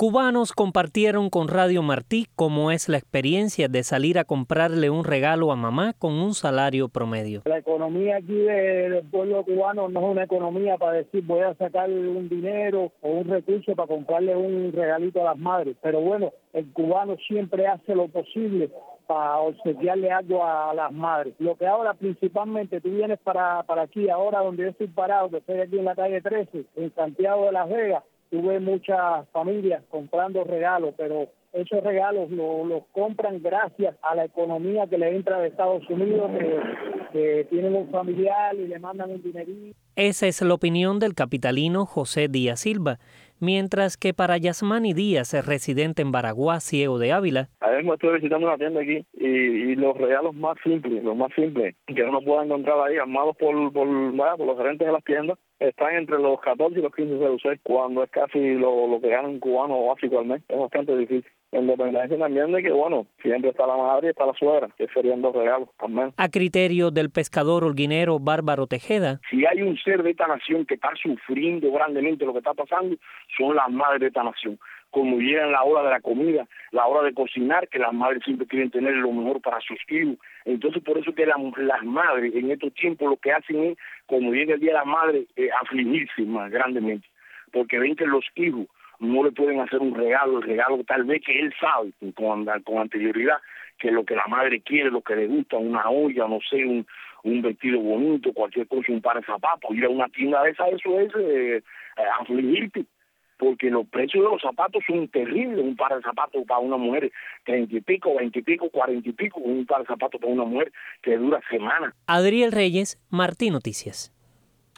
Cubanos compartieron con Radio Martí cómo es la experiencia de salir a comprarle un regalo a mamá con un salario promedio. La economía aquí del pueblo cubano no es una economía para decir voy a sacar un dinero o un recurso para comprarle un regalito a las madres. Pero bueno, el cubano siempre hace lo posible para obsequiarle algo a las madres. Lo que ahora principalmente tú vienes para aquí, ahora donde yo estoy parado, que estoy aquí en la calle 13, en Santiago de Las Vegas, tuve muchas familias comprando regalos, pero esos regalos los compran gracias a la economía que le entra de Estados Unidos, que tienen un familiar y le mandan un dinerito. Esa es la opinión del capitalino José Díaz Silva, mientras que para Yasmani Díaz, residente en Baraguá, Ciego de Ávila. Ayer me estoy visitando una tienda aquí y los regalos más simples, que uno pueda encontrar ahí, armados por los gerentes de las tiendas, están entre los 14 y los 15 ceros, cuando es casi lo que gana un cubano básico al mes. Es bastante difícil. En dependencia también de que, bueno, siempre está la madre y está la suegra, que serían 2 regalos también. A criterio del pescador holguinero Bárbaro Tejeda. Si hay un ser de esta nación que está sufriendo grandemente lo que está pasando, son las madres de esta nación. Como llega la hora de la comida, la hora de cocinar, que las madres siempre quieren tener lo mejor para sus hijos. Entonces, por eso que las madres en estos tiempos lo que hacen es, como llega el Día de la Madre, afligirse más grandemente, porque ven que los hijos no le pueden hacer un regalo, el regalo tal vez que él sabe con anterioridad, que lo que la madre quiere, lo que le gusta, una olla, no sé, un vestido bonito, cualquier cosa, un par de zapatos, ir a una tienda de esa, eso es afligirte, porque los precios de los zapatos son terribles. Un par de zapatos para una mujer 30 y pico, 20 y pico, 40 y pico, un par de zapatos para una mujer que dura semanas. Adriel Reyes, Martí Noticias.